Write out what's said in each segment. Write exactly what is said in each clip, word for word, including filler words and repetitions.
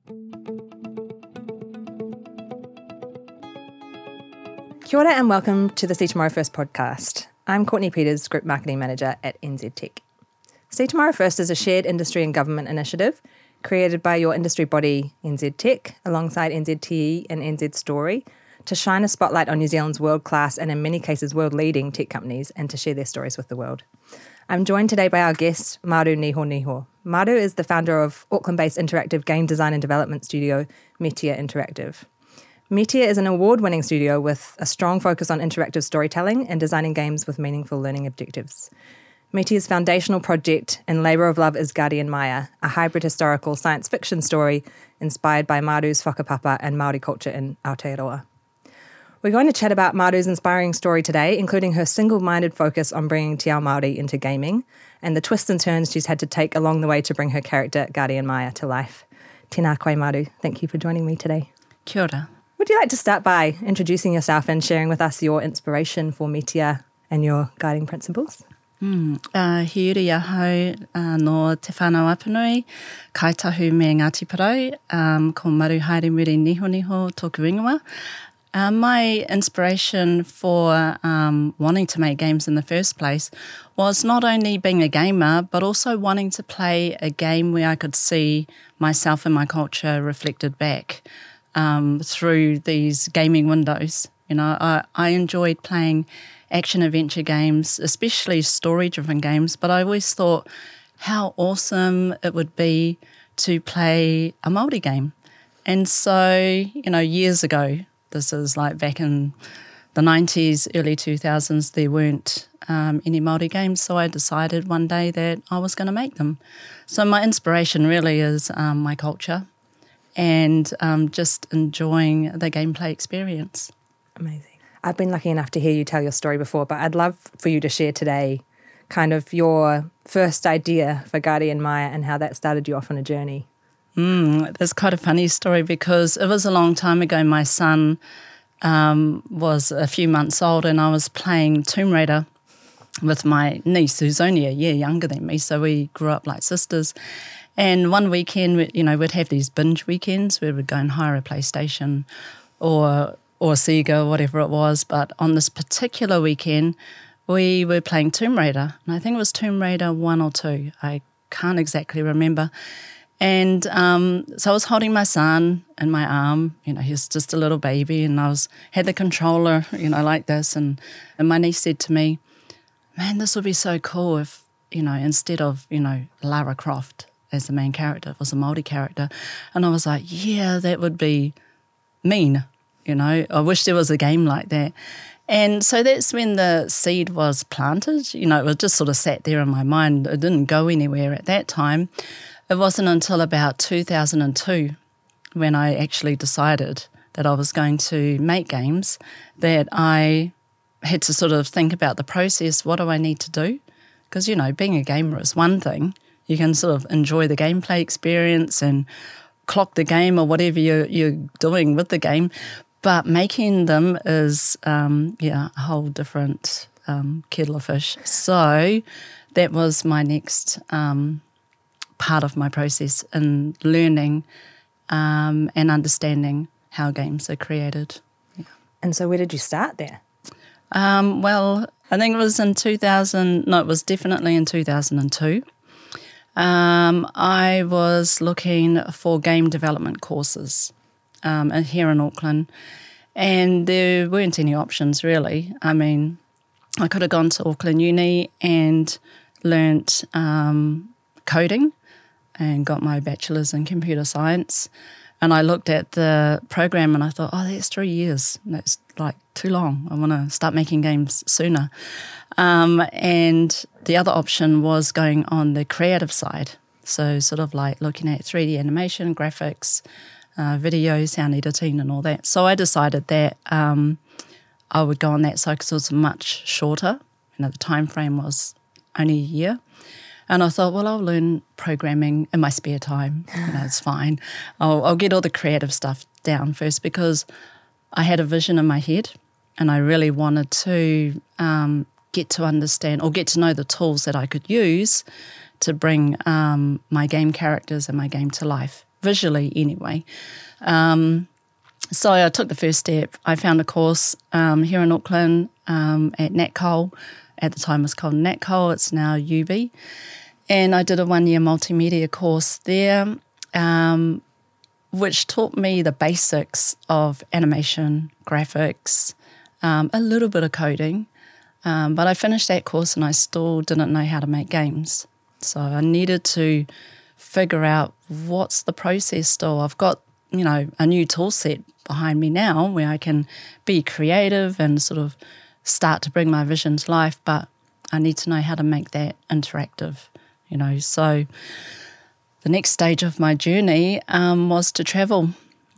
Kia ora and welcome to the See Tomorrow First podcast. I'm Courtney Peters, Group Marketing Manager at N Z Tech. See Tomorrow First is a shared industry and government initiative created by your industry body N Z Tech alongside N Z T E and N Z Story to shine a spotlight on New Zealand's world-class and in many cases world-leading tech companies and to share their stories with the world. I'm joined today by our guest, Maru Niho Niho. Maru is the founder of Auckland-based interactive game design and development studio, Meteor Interactive. Meteor is an award-winning studio with a strong focus on interactive storytelling and designing games with meaningful learning objectives. Meteor's foundational project and labour of love is Guardian Maya, a hybrid historical science fiction story inspired by Maru's whakapapa and Māori culture in Aotearoa. We're going to chat about Maru's inspiring story today, including her single-minded focus on bringing Te Ao Māori into gaming and the twists and turns she's had to take along the way to bring her character, Guardian Maya, to life. Tēnā koe, Maru. Thank you for joining me today. Kia ora. Would you like to start by introducing yourself and sharing with us your inspiration for Meteor and your guiding principles? Mm. Uh, he uri ahau uh, no te whānau apanui, kaitahu me Ngāti Parau, um, ko Maru Haere Muri Niho Niho tōku ingoa. Uh, my inspiration for um, wanting to make games in the first place was not only being a gamer, but also wanting to play a game where I could see myself and my culture reflected back. Um, through these gaming windows. You know, I, I enjoyed playing action-adventure games, especially story-driven games, but I always thought how awesome it would be to play a Māori game. And so, you know, years ago, this is like back in the nineties, early two thousands, there weren't um, any Māori games, so I decided one day that I was going to make them. So my inspiration really is um, my culture and um, just enjoying the gameplay experience. Amazing. I've been lucky enough to hear you tell your story before, but I'd love for you to share today kind of your first idea for Guardian Maya and how that started you off on a journey. Mm, that's quite a funny story because it was a long time ago. My son um, was a few months old and I was playing Tomb Raider with my niece, who's only a year younger than me, so we grew up like sisters. And one weekend, you know, we'd have these binge weekends where we'd go and hire a PlayStation or or Sega, or whatever it was. But on this particular weekend, we were playing Tomb Raider. And I think it was Tomb Raider one or two. I can't exactly remember. And um, so I was holding my son in my arm. You know, he was just a little baby. And I was had the controller, you know, like this. And, and my niece said to me, man, this would be so cool if, you know, instead of, you know, Lara Croft as the main character, it was a Māori character. And I was like, yeah, that would be mean, you know. I wish there was a game like that. And so that's when the seed was planted. You know, it was just sort of sat there in my mind. It didn't go anywhere at that time. It wasn't until about two thousand two when I actually decided that I was going to make games that I had to sort of think about the process. What do I need to do? Because, you know, being a gamer is one thing. You can sort of enjoy the gameplay experience and clock the game or whatever you're, you're doing with the game. But making them is, um, yeah, a whole different um, kettle of fish. So that was my next um, part of my process in learning um, and understanding how games are created. Yeah. And so where did you start there? Um, well, I think it was in two thousand, no, it was definitely in two thousand two. Um, I was looking for game development courses um, here in Auckland, and there weren't any options really. I mean, I could have gone to Auckland Uni and learnt um, coding and got my bachelor's in computer science, and I looked at the program and I thought, oh, that's three years. That's like too long. I want to start making games sooner. Um, and the other option was going on the creative side. So sort of like looking at three D animation, graphics, uh, video, sound editing and all that. So I decided that um, I would go on that side because it was much shorter. You know, the time frame was only a year. And I thought, well, I'll learn programming in my spare time. You know, it's fine. I'll, I'll get all the creative stuff down first because I had a vision in my head and I really wanted to um, get to understand or get to know the tools that I could use to bring um, my game characters and my game to life visually anyway. Um, so I took the first step. I found a course um, here in Auckland um, at Natcol. At the time it was called Natcol, it's now U B. And I did a one-year multimedia course there, um, which taught me the basics of animation, graphics, um, a little bit of coding. Um, but I finished that course and I still didn't know how to make games. So I needed to figure out what's the process still. I've got, you know, a new tool set behind me now where I can be creative and sort of start to bring my vision to life, but I need to know how to make that interactive, you know. So the next stage of my journey um, was to travel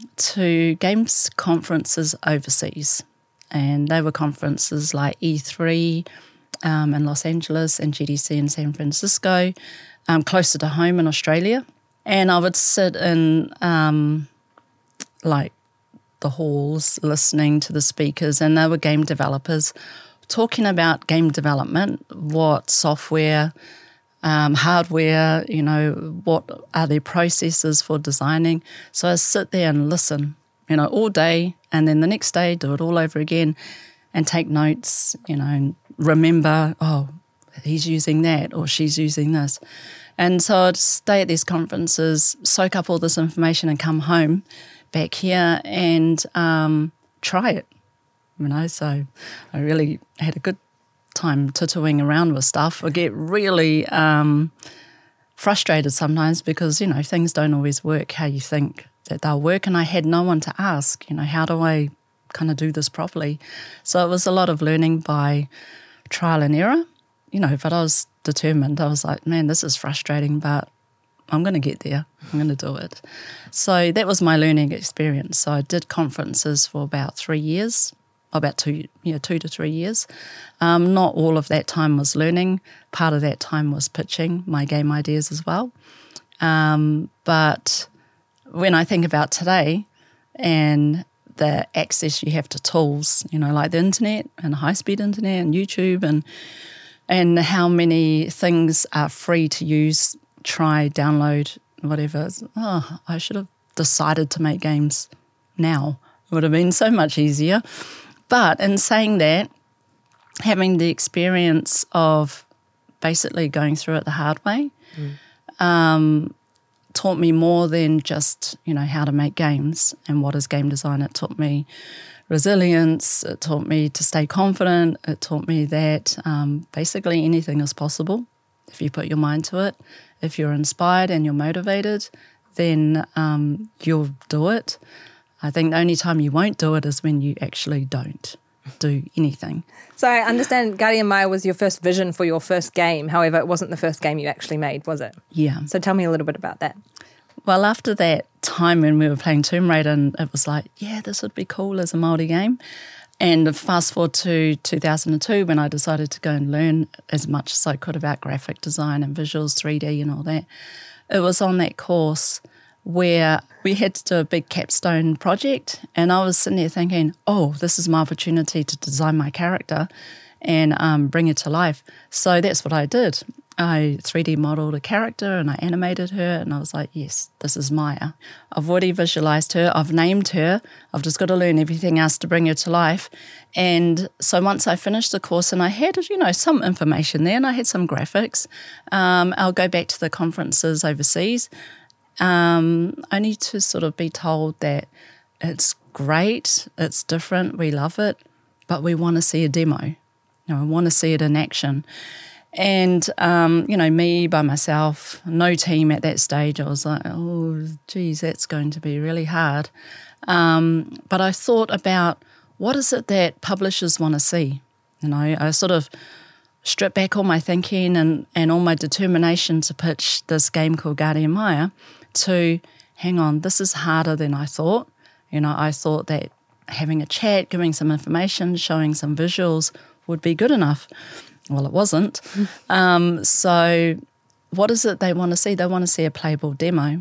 to games conferences overseas. And they were conferences like E three um, in Los Angeles and G D C in San Francisco, um, closer to home in Australia. And I would sit in um, like the halls listening to the speakers, and they were game developers talking about game development, what software, um, hardware, you know, what are their processes for designing. So I sit there and listen, you know, all day, and then the next day do it all over again and take notes, you know, and remember, oh, he's using that or she's using this. And so I'd stay at these conferences, soak up all this information and come home back here and um, try it, you know. So I really had a good time tattooing around with stuff. I get really um, frustrated sometimes because, you know, things don't always work how you think that they'll work, and I had no one to ask, you know, how do I kind of do this properly? So it was a lot of learning by trial and error, you know, but I was determined. I was like, man, this is frustrating, but I'm going to get there. I'm going to do it. So that was my learning experience. So I did conferences for about three years, about two, yeah, two to three years. Um, not all of that time was learning. Part of that time was pitching my game ideas as well. Um, but when I think about today and the access you have to tools, you know, like the internet and high-speed internet and YouTube and and how many things are free to use, try, download, whatever. Oh, I should have decided to make games now. It would have been so much easier. But in saying that, having the experience of basically going through it the hard way mm. um, taught me more than just, you know, how to make games and what is game design. It taught me resilience. It taught me to stay confident. It taught me that um, basically anything is possible if you put your mind to it. If you're inspired and you're motivated, then um, you'll do it. I think the only time you won't do it is when you actually don't do anything. So I understand Guardian Maya was your first vision for your first game. However, it wasn't the first game you actually made, was it? Yeah. So tell me a little bit about that. Well, after that time when we were playing Tomb Raider, and it was like, yeah, this would be cool as a Māori game. And fast forward to two thousand two when I decided to go and learn as much as I could about graphic design and visuals, three D and all that. It was on that course where we had to do a big capstone project, and I was sitting there thinking, oh, this is my opportunity to design my character and um, bring it to life. So that's what I did. I three D modelled a character and I animated her, and I was like, yes, this is Maya. I've already visualised her. I've named her. I've just got to learn everything else to bring her to life. And so once I finished the course and I had, you know, some information there and I had some graphics, um, I'll go back to the conferences overseas, um, only to sort of be told that it's great, it's different, we love it, but we want to see a demo. You know, I want to see it in action. And, um, you know, me by myself, no team at that stage, I was like, oh, geez, that's going to be really hard. Um, but I thought about what is it that publishers want to see? You know, I sort of stripped back all my thinking and, and all my determination to pitch this game called Guardian Maya to, hang on, this is harder than I thought. You know, I thought that having a chat, giving some information, showing some visuals would be good enough. Well, it wasn't. Um, so what is it they want to see? They want to see a playable demo.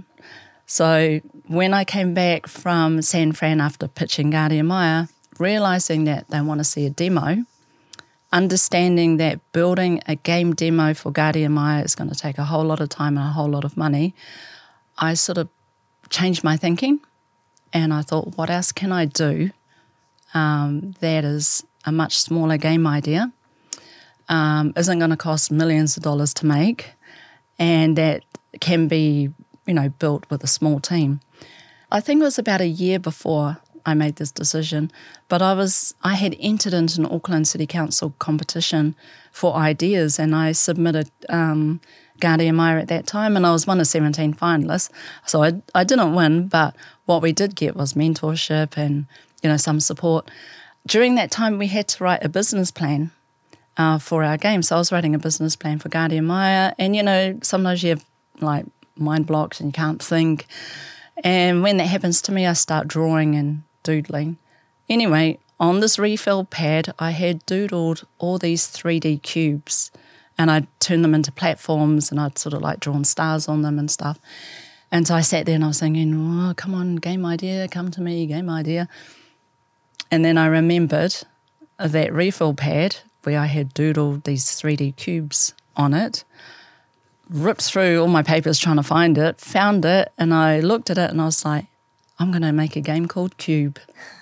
So when I came back from San Fran after pitching Guardian Maya, realising that they want to see a demo, understanding that building a game demo for Guardian Maya is going to take a whole lot of time and a whole lot of money, I sort of changed my thinking. And I thought, what else can I do um, that is a much smaller game idea, um, isn't going to cost millions of dollars to make, and that can be, you know, built with a small team. I think it was about a year before I made this decision, but I was I had entered into an Auckland City Council competition for ideas, and I submitted um, Guardian Maya at that time, and I was one of seventeen finalists. So I, I didn't win, but what we did get was mentorship and, you know, some support. During that time, we had to write a business plan uh, for our game. So I was writing a business plan for Guardian Maya, and, you know, sometimes you have, like, mind blocks and you can't think. And when that happens to me, I start drawing and doodling. Anyway, on this refill pad, I had doodled all these three D cubes, and I'd turned them into platforms, and I'd sort of like drawn stars on them and stuff. And so I sat there and I was thinking, oh, come on, game idea, come to me, game idea. And then I remembered that refill pad where I had doodled these three D cubes on it, ripped through all my papers trying to find it, found it, and I looked at it and I was like, I'm going to make a game called Cube.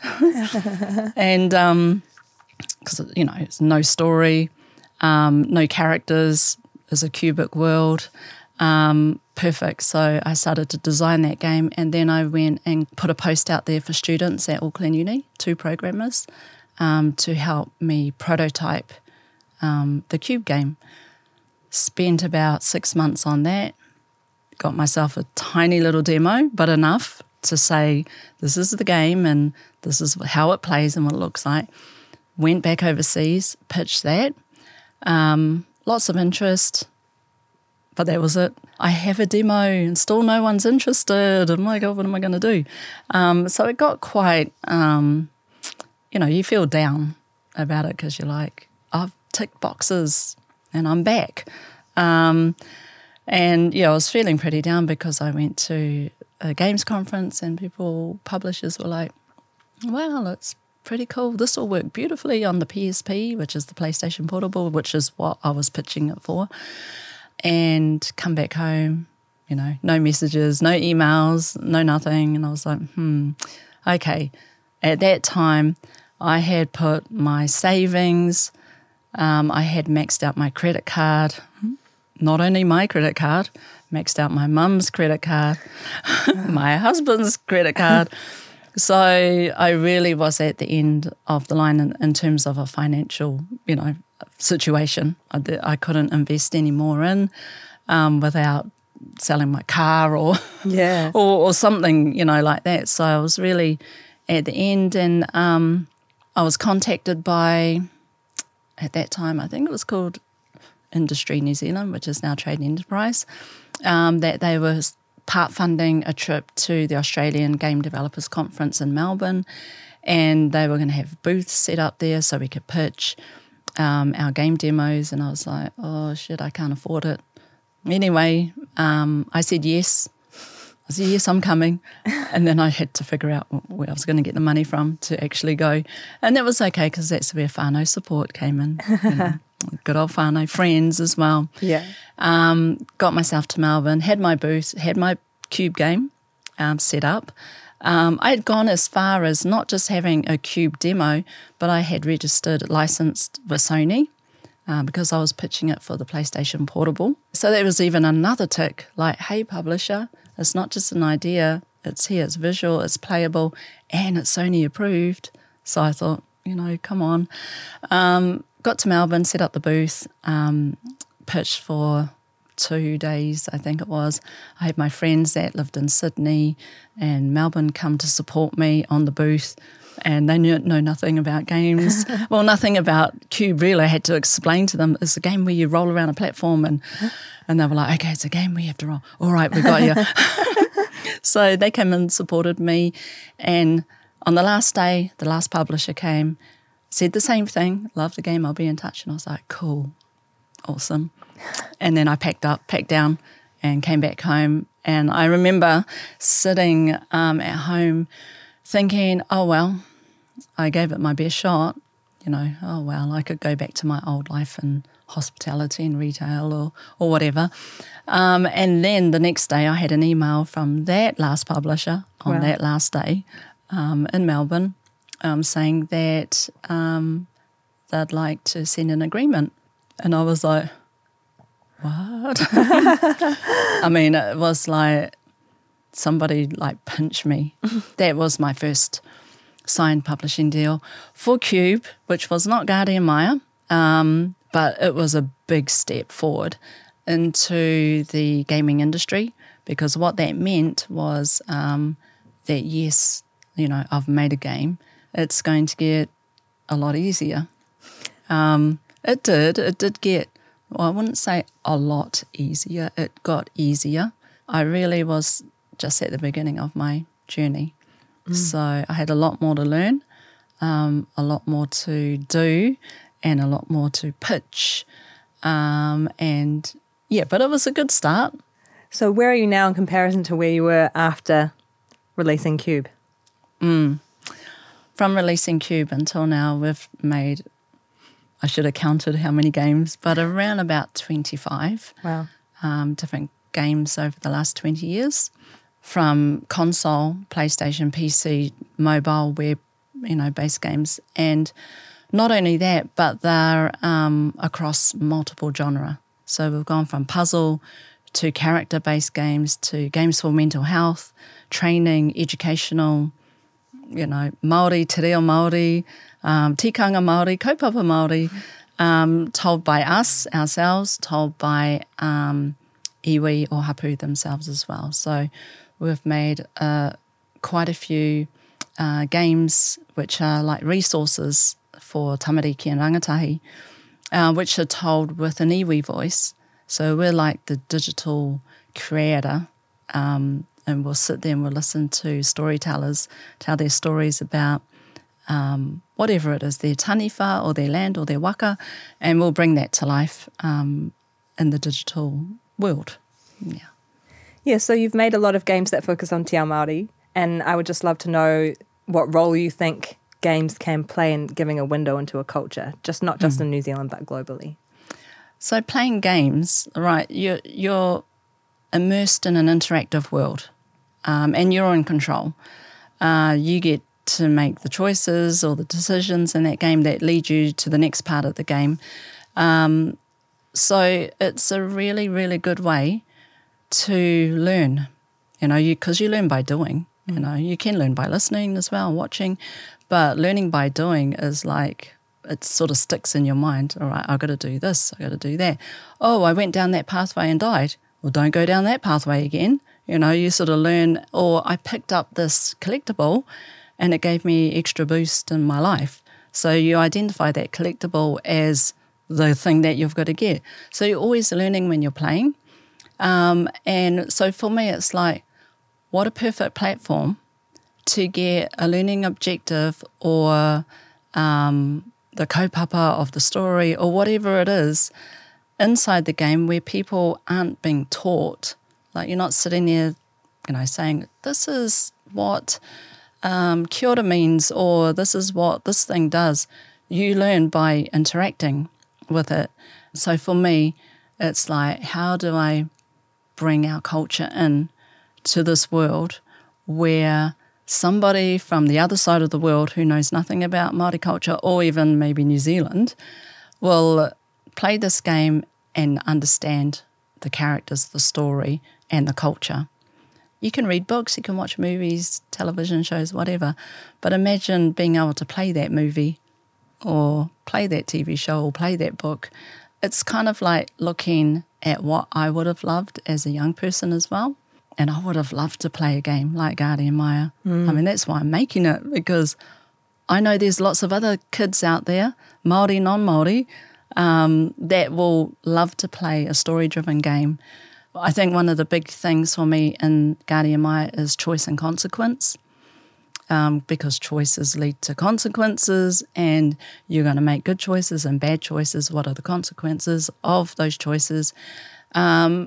and, um, because, you know, it's no story, um, no characters, it's a cubic world, um, perfect. So I started to design that game, and then I went and put a post out there for students at Auckland Uni, two programmers, um, to help me prototype um, the Cube game. Spent about six months on that, got myself a tiny little demo, but enough to say, this is the game and this is how it plays and what it looks like. Went back overseas, pitched that. Um, lots of interest, but that was it. I have a demo and still no one's interested. Oh my God, what am I going to do? Um, so it got quite, um, you know, you feel down about it because you're like, I've ticked boxes and I'm back. Um, and, yeah, I was feeling pretty down because I went to a games conference and people, publishers were like, well, it's pretty cool. This will work beautifully on the P S P, which is the PlayStation Portable, which is what I was pitching it for. And come back home, you know, no messages, no emails, no nothing. And I was like, hmm, okay. At that time, I had put my savings, um, I had maxed out my credit card, not only my credit card, maxed out my mum's credit card, my husband's credit card. So I really was at the end of the line in, in terms of a financial, you know, situation. I, I couldn't invest any more in um, without selling my car or, yeah. or or something, you know, like that. So I was really at the end, and um, I was contacted by, at that time, I think it was called Industry New Zealand, which is now Trade Enterprise, um, that they were part funding a trip to the Australian Game Developers Conference in Melbourne, and they were going to have booths set up there so we could pitch um, our game demos, and I was like, oh shit, I can't afford it. Anyway, um, I said yes. I said, yes, I'm coming. And then I had to figure out where I was going to get the money from to actually go. And that was okay because that's where whānau support came in. You know, good old whānau friends as well. Yeah. Um, got myself to Melbourne, had my booth, had my Cube game um, set up. Um, I had gone as far as not just having a Cube demo, but I had registered, licensed with Sony uh, because I was pitching it for the PlayStation Portable. So there was even another tick, like, hey, publisher, it's not just an idea, it's here, it's visual, it's playable, and it's Sony approved. So I thought, you know, come on. Um, got to Melbourne, set up the booth, um, pitched for two days, I think it was. I had my friends that lived in Sydney and Melbourne come to support me on the booth, and they knew know nothing about games. Well, nothing about Cube, really. I had to explain to them, it's a game where you roll around a platform, and and they were like, okay, it's a game where you have to roll. All right, we got you. So they came and supported me, and on the last day, the last publisher came, said the same thing, love the game, I'll be in touch. And I was like, cool, awesome. And then I packed up, packed down, and came back home. And I remember sitting um, at home thinking, oh, well, I gave it my best shot. You know, oh, well, I could go back to my old life in hospitality and retail or, or whatever. Um, and then the next day I had an email from that last publisher on Wow. that last day um, in Melbourne um, saying that um, they'd like to send an agreement. And I was like, what? I mean, it was like somebody like pinched me. That was my first signed publishing deal for Cube, which was not Guardian Maya, um, but it was a big step forward into the gaming industry, because what that meant was um, that, yes, you know, I've made a game. It's going to get a lot easier. Um, it did. It did get, well, I wouldn't say a lot easier. It got easier. I really was just at the beginning of my journey. Mm. So I had a lot more to learn, um, a lot more to do, and a lot more to pitch. Um, and yeah, but it was a good start. So where are you now in comparison to where you were after releasing Cube? Mm. From releasing Cube until now, we've made, I should have counted how many games, but around about twenty-five. Wow. Um, different games over the last twenty years, from console, PlayStation, P C, mobile, web, you know, based games. And not only that, but they're um, across multiple genre. So we've gone from puzzle to character-based games to games for mental health, training, educational, you know, Māori, te reo Māori, um, tikanga Māori, kaupapa Māori, um, told by us, ourselves, told by um, iwi or hapu themselves as well. So we've made uh, quite a few uh, games which are like resources for tamariki and rangatahi, uh, which are told with an iwi voice. So we're like the digital creator, um, and we'll sit there and we'll listen to storytellers tell their stories about um, whatever it is, their taniwha or their land or their waka, and we'll bring that to life um, in the digital world. Yeah. Yeah, so you've made a lot of games that focus on te ao Māori, and I would just love to know what role you think games can play in giving a window into a culture, just not just mm. in New Zealand, but globally. So playing games, right, you're, you're immersed in an interactive world, um, and you're in control. Uh, you get to make the choices or the decisions in that game that lead you to the next part of the game. Um, so it's a really, really good way to learn, you know, you because you learn by doing. You know, you can learn by listening as well, watching, but learning by doing is like, it sort of sticks in your mind. All right, I've got to do this, I've got to do that. Oh, I went down that pathway and died. Well, don't go down that pathway again. You know, you sort of learn, or I picked up this collectible and it gave me extra boost in my life. So you identify that collectible as the thing that you've got to get. So you're always learning when you're playing. Um, and so for me, it's like, what a perfect platform to get a learning objective or um, the kaupapa of the story or whatever it is inside the game where people aren't being taught. Like, you're not sitting there, you know, saying, this is what um, kia ora means, or this is what this thing does. You learn by interacting with it. So for me, it's like, how do I bring our culture in to this world where somebody from the other side of the world who knows nothing about Māori culture, or even maybe New Zealand, will play this game and understand the characters, the story, and the culture. You can read books, you can watch movies, television shows, whatever, but imagine being able to play that movie or play that T V show or play that book. It's kind of like looking at what I would have loved as a young person as well. And I would have loved to play a game like Guardian Maya. Mm. I mean, that's why I'm making it, because I know there's lots of other kids out there, Māori, non-Māori, um, that will love to play a story-driven game. I think one of the big things for me in Guardian Maya is choice and consequence, um, because choices lead to consequences, and you're going to make good choices and bad choices. What are the consequences of those choices? Um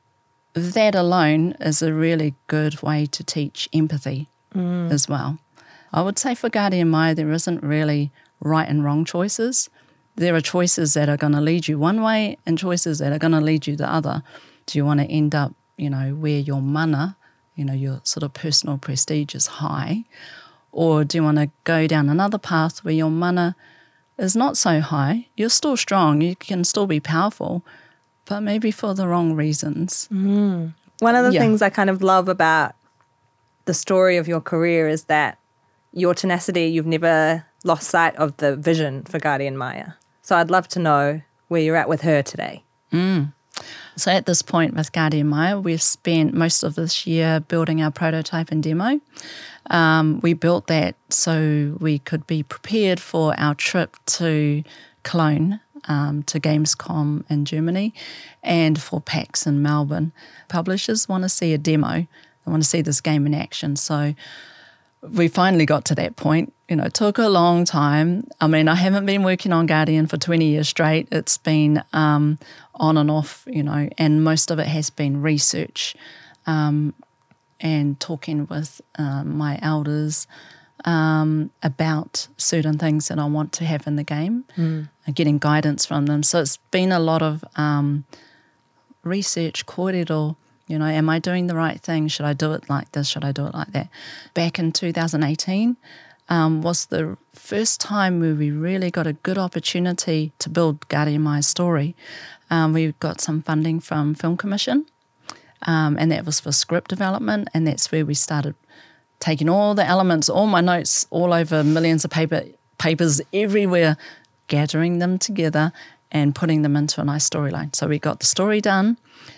That alone is a really good way to teach empathy mm. as well. I would say for Guardian Maya, there isn't really right and wrong choices. there are choices that are going to lead you one way and choices that are going to lead you the other. Do you want to end up, you know, where your mana, you know, your sort of personal prestige is high, or do you want to go down another path where your mana is not so high? You're still strong, you can still be powerful, but maybe for the wrong reasons. Mm. One of the yeah. things I kind of love about the story of your career is that your tenacity, you've never lost sight of the vision for Guardian Maya. So I'd love to know where you're at with her today. Mm. So at this point with Guardian Maya, we've spent most of this year building our prototype and demo. Um, we built that so we could be prepared for our trip to Cologne, um, to Gamescom in Germany, and for PAX in Melbourne. Publishers want to see a demo. They want to see this game in action. So we finally got to that point. You know, it took a long time. I mean, I haven't been working on Guardian for twenty years straight. It's been um, on and off, you know, and most of it has been research um, and talking with um, my elders um, about certain things that I want to have in the game, mm. and getting guidance from them. So it's been a lot of um, research, kōrero. You know, am I doing the right thing? Should I do it like this? Should I do it like that? Back in two thousand eighteen um, was the first time where we really got a good opportunity to build Guardian Maya's story. Um, we got some funding from Film Commission, um, and that was for script development, and that's where we started taking all the elements, all my notes, all over millions of paper papers everywhere, gathering them together and putting them into a nice storyline. So we got the story done.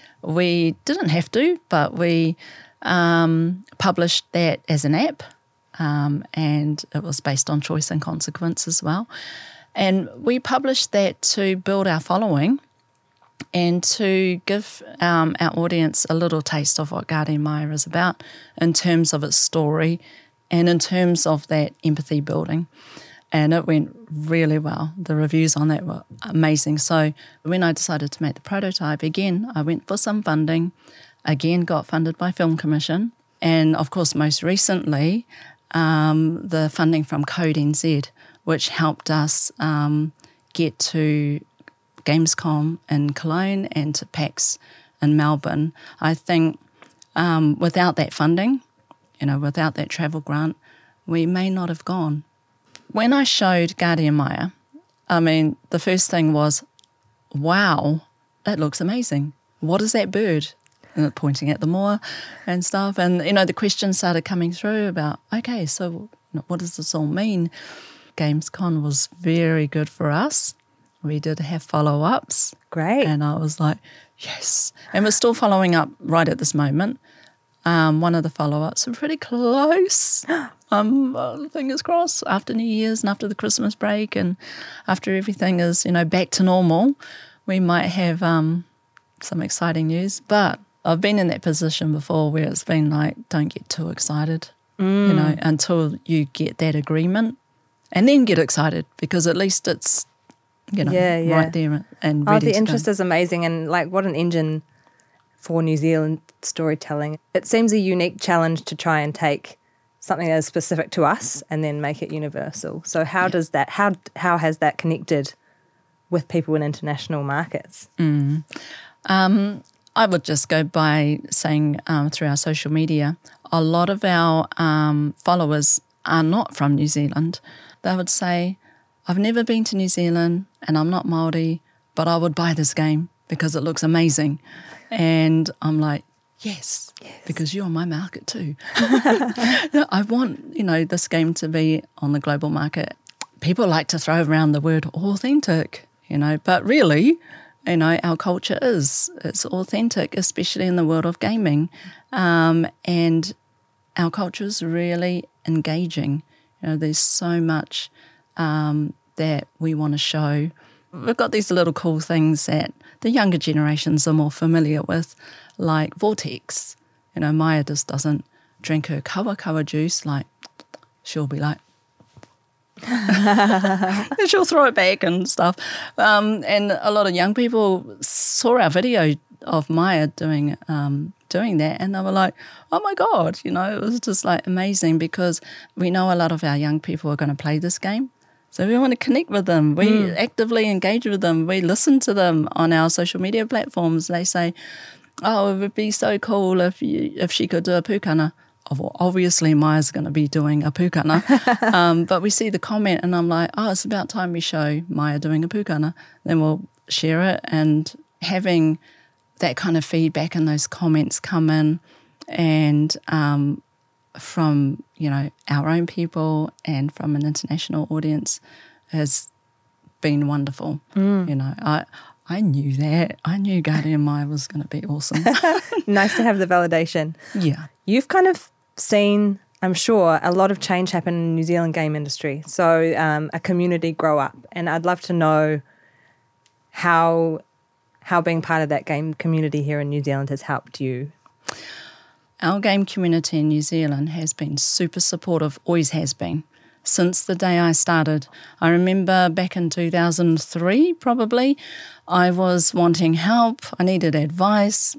We didn't have to, but we um, published that as an app, um, and it was based on choice and consequence as well. And we published that to build our following and to give um, our audience a little taste of what Guardian Maya is about in terms of its story and in terms of that empathy building. And it went really well. The reviews on that were amazing. So when I decided to make the prototype, again, I went for some funding, again got funded by Film Commission, and of course most recently um, the funding from Code N Z, which helped us um, get to Gamescom in Cologne and to PAX in Melbourne. I think um, without that funding, you know, without that travel grant, we may not have gone. When I showed Guardian Maya, I mean, the first thing was, wow, that looks amazing. What is that bird? And pointing at the moor and stuff. And, you know, the questions started coming through about, okay, so what does this all mean? Gamescom was very good for us. We did have follow-ups. Great. And I was like, yes. And we're still following up right at this moment. Um, one of the follow-ups were pretty close. Um, uh, fingers crossed, after New Year's and after the Christmas break and after everything is, you know, back to normal, we might have um, some exciting news. But I've been in that position before where it's been like, don't get too excited, mm. you know, until you get that agreement, and then get excited because at least it's, you know, yeah, yeah. right there and ready Oh, the to interest go. is amazing, and like what an engine for New Zealand storytelling. It seems a unique challenge to try and take something that is specific to us and then make it universal. So how yeah. does that, how how has that connected with people in international markets? Mm. Um, I would just go by saying um, through our social media, a lot of our um, followers are not from New Zealand. They would say, I've never been to New Zealand and I'm not Māori, but I would buy this game because it looks amazing. And I'm like, yes, yes, because you're my market too. I want, you know, this game to be on the global market. People like to throw around the word authentic, you know, but really, you know, our culture is, it's authentic, especially in the world of gaming. Um, and our culture is really engaging. You know, there's so much um, that we want to show. We've got these little cool things that the younger generations are more familiar with, like Vortex. You know, Maya just doesn't drink her kawa kawa juice. Like, she'll be like, and she'll throw it back and stuff. Um, and a lot of young people saw our video of Maya doing um, doing that, and they were like, oh my God, you know, it was just like amazing because we know a lot of our young people are going to play this game. So we want to connect with them. We Mm. actively engage with them. We listen to them on our social media platforms. They say, oh, it would be so cool if you, if she could do a pūkana. Oh, well, obviously, Maya's going to be doing a pūkana. um, but we see the comment and I'm like, oh, it's about time we show Maya doing a pūkana. Then we'll share it, and having that kind of feedback and those comments come in, and um, from, you know, our own people and from an international audience has been wonderful. Mm. You know, I I knew that. I knew Guardian Maya was going to be awesome. Nice to have the validation. Yeah. You've kind of seen, I'm sure, a lot of change happen in the New Zealand game industry. So um, a community grow up. And I'd love to know how how being part of that game community here in New Zealand has helped you. Our game community in New Zealand has been super supportive, always has been, since the day I started. I remember back in two thousand three, probably, I was wanting help. I needed advice.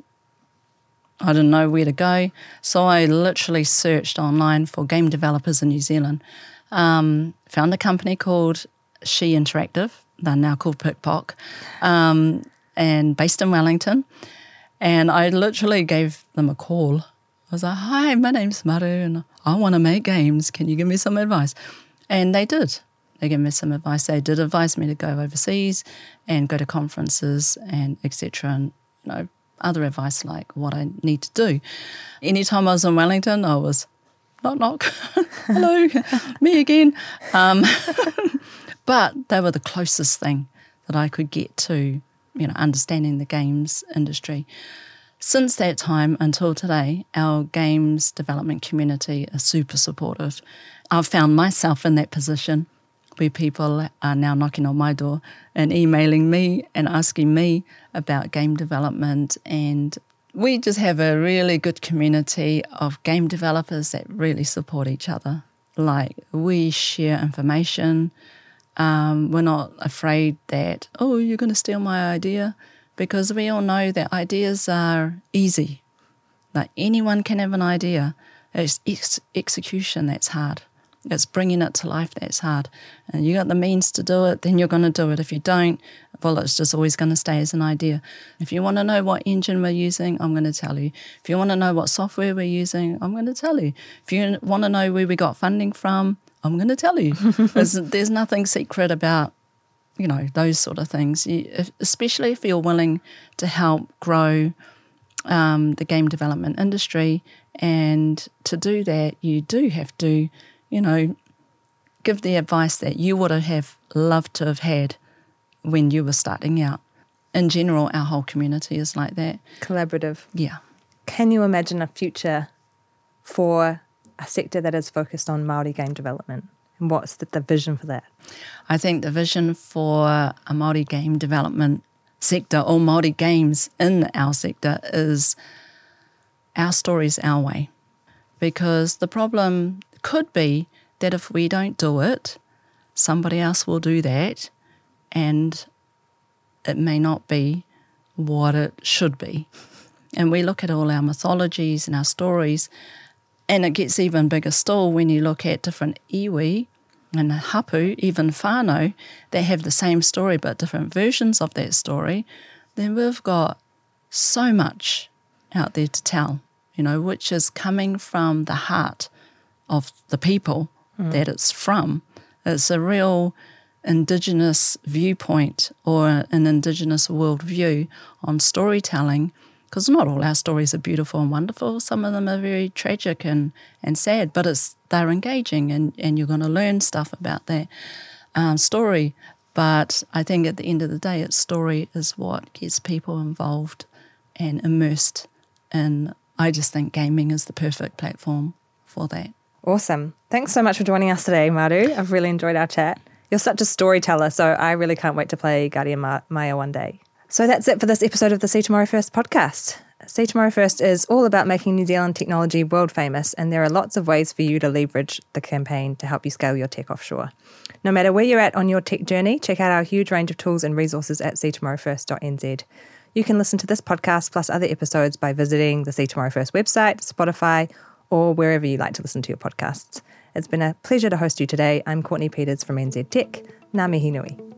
I didn't know where to go. So I literally searched online for game developers in New Zealand. Um, found a company called She Interactive. They're now called Pickpock, um, and based in Wellington. And I literally gave them a call. I was like, hi, my name's Maru and I want to make games. Can you give me some advice? And they did. They gave me some advice. They did advise me to go overseas and go to conferences and et cetera. And, you know, other advice like what I need to do. Anytime I was in Wellington, I was, knock, knock, hello, me again. Um, but they were the closest thing that I could get to, you know, understanding the games industry. Since that time until today, our games development community are super supportive. I've found myself in that position where people are now knocking on my door and emailing me and asking me about game development. And we just have a really good community of game developers that really support each other. Like, we share information. Um, we're not afraid that, oh, you're going to steal my idea, because we all know that ideas are easy. Like, anyone can have an idea. It's ex- execution that's hard. It's bringing it to life that's hard. And you got the means to do it, then you're going to do it. If you don't, well, it's just always going to stay as an idea. If you want to know what engine we're using, I'm going to tell you. If you want to know what software we're using, I'm going to tell you. If you want to know where we got funding from, I'm going to tell you. there's, there's nothing secret about, you know, those sort of things, you, if, especially if you're willing to help grow um, the game development industry. And to do that, you do have to, you know, give the advice that you would have loved to have had when you were starting out. In general, our whole community is like that. Collaborative. Yeah. Can you imagine a future for a sector that is focused on Māori game development? And what's the, the vision for that? I think the vision for a Māori game development sector, or Māori games in our sector, is our stories our way. Because the problem could be that if we don't do it, somebody else will do that, and it may not be what it should be. And we look at all our mythologies and our stories, and it gets even bigger still when you look at different iwi and hapu, even whānau, that have the same story but different versions of that story. Then we've got so much out there to tell, you know, which is coming from the heart of the people mm. that it's from. It's a real Indigenous viewpoint or an Indigenous worldview on storytelling, because not all our stories are beautiful and wonderful. Some of them are very tragic and, and sad, but it's they're engaging, and, and you're going to learn stuff about that um, story. But I think at the end of the day, its story is what gets people involved and immersed in. I just think gaming is the perfect platform for that. Awesome. Thanks so much for joining us today, Maru. I've really enjoyed our chat. You're such a storyteller, so I really can't wait to play Guardian Ma- Maya one day. So that's it for this episode of the See Tomorrow First podcast. See Tomorrow First is all about making New Zealand technology world famous, and there are lots of ways for you to leverage the campaign to help you scale your tech offshore. No matter where you're at on your tech journey, check out our huge range of tools and resources at see tomorrow first dot n z. You can listen to this podcast plus other episodes by visiting the See Tomorrow First website, Spotify, or wherever you like to listen to your podcasts. It's been a pleasure to host you today. I'm Courtney Peters from N Z Tech. Ngā mihi nui.